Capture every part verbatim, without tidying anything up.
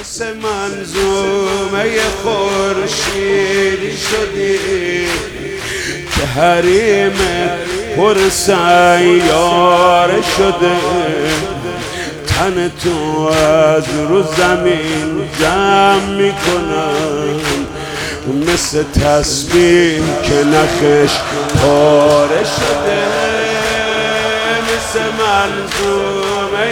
مثل منظومه خورشیدی شدی که حریمت پر سیاره شده. تن تو از رو زمین جمع میکنم مثل تسبیح که نخش پاره شده. مثل منظومه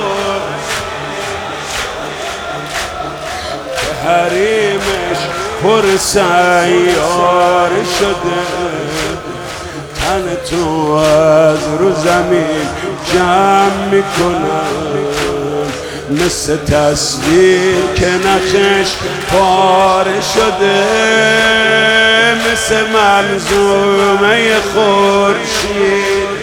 خورشیدی که حریمش پر سیاره شده. تن تو از رو زمین جمع میکنم مثل تصویر که نقش پاره شده. مثل منظومه خورشید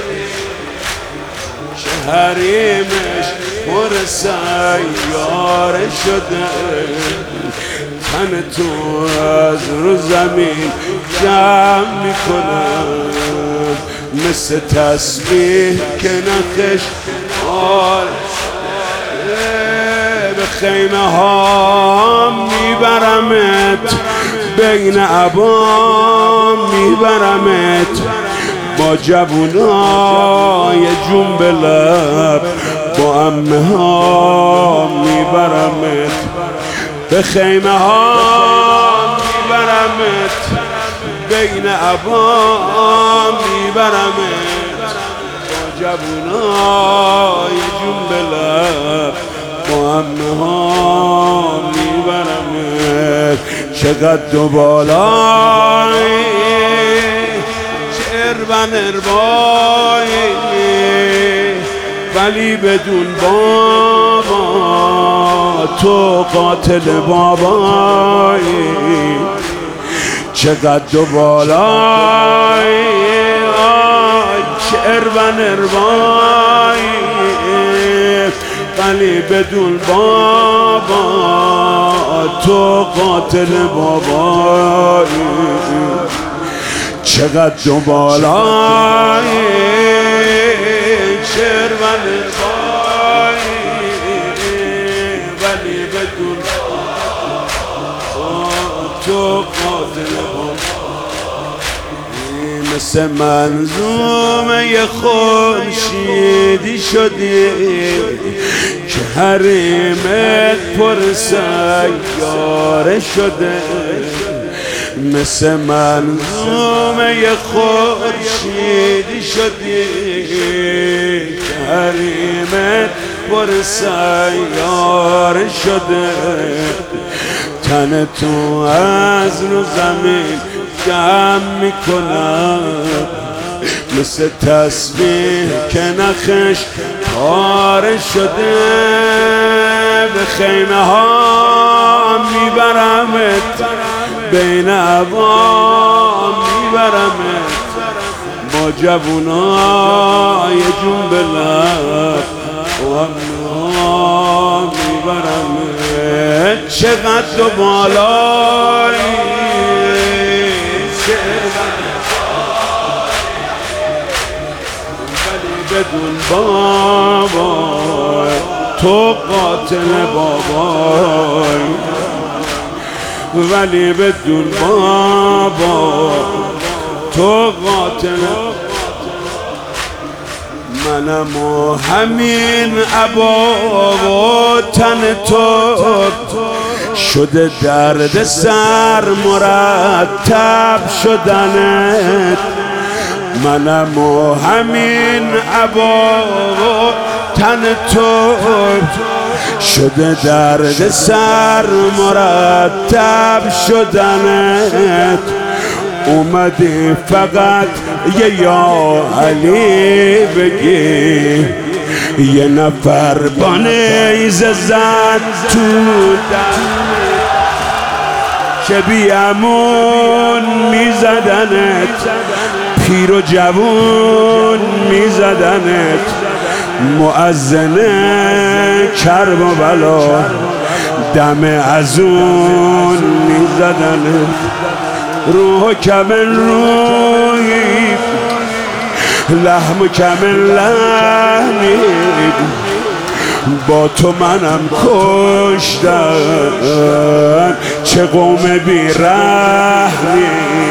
که حریمش پر سیاره شده. تن تو از رو زمین جمع میکنم مثل تسبیح که نقش پاره شده. به خیمه ها میبرمت بین عبام میبرمت با جوونای جون به لب با عمه ها میبرمت. به خیمه ها میبرمت بین عبام میبرمت با جوونای جون به لب با عمه ها میبرمت. چقدر دو بالایی چه اربن اربایی ولی بدون بابا تو قاتل بابایی. چقدر دو بالایی چه اربن اربایی ولی بدون بابا تو قاتل بابایی. چقدر دو بالایی چه اربن اربایی ولی بدون بابا تو قاتل بابایی. مثل منظومه خورشیدی شدی که حریمت پر سیاره شده. مثل منظومه خورشیدی شدی که حریمت پر سیاره شده. تن تو از رو زمین جمع میکنم مثل تسبیح که نخش پاره شده. به خیمه ها میبرمت بین عوام میبرمت با جوونای جون به لب و امنا میبرمت. چقدر دو بالایی ولی بدون بابا تو قاتل بابایی. ولی بدون بابا تو قاتل. منم و همین عبا و تن تو شده درد سر مرتب شدنت. منم و همین عبا و تن تو شده درد سر مرتب شدنت. اومدی فقط یه یا علی بگی یه نفر با نیزه زد تو دلت که بیامون میزدنت. پیر و جوون میزدنت. مؤذن کرب و بلا دم ازون میزدنت. روح کمل روحی لحم کمل لحمی با تو منم کشتن. چه قوم بیرحمی،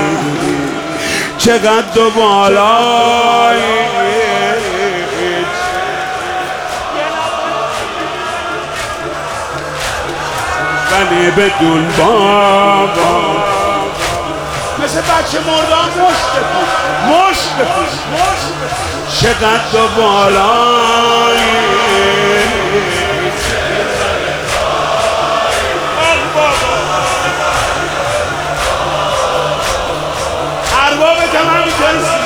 چقدر و بالایی، ولی بدون بابا مثل بچه مردان مشت کن مشت کن چقدر و بالایی. ارباب تمام جنسی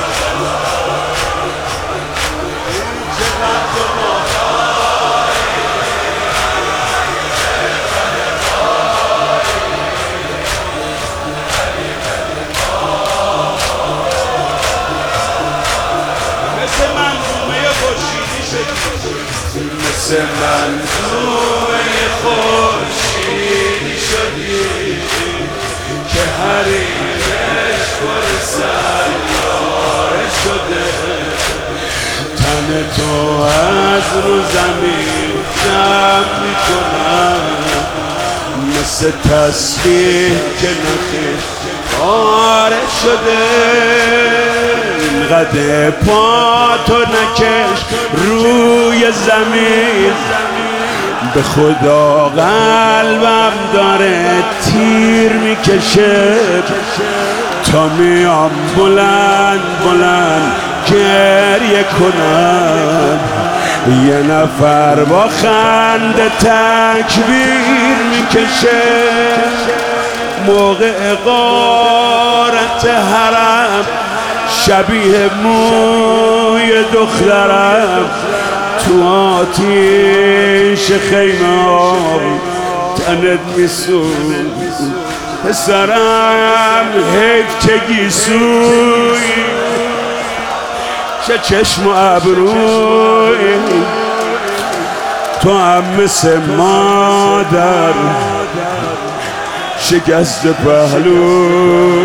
مثل منظومه خورشیدی شدی که حریمش پر سیاره شده. تن تو از رو زمین جمع میکنم مثل تسبیح که نخش پاره شده. اینقدر پا تو نکش روی زمین، به خدا قلبم داره تیر میکشه. تا میام بلند بلند گریه کنم، یه نفر با خنده تکبیر میکشه. موقع غارت حرم شبیه موی دخترم تو آتیش خیمه تنت میسوز. پسرم حیف که گیسوی، چه چشم و ابروی، تو هم مثل مادر شکست پهلو.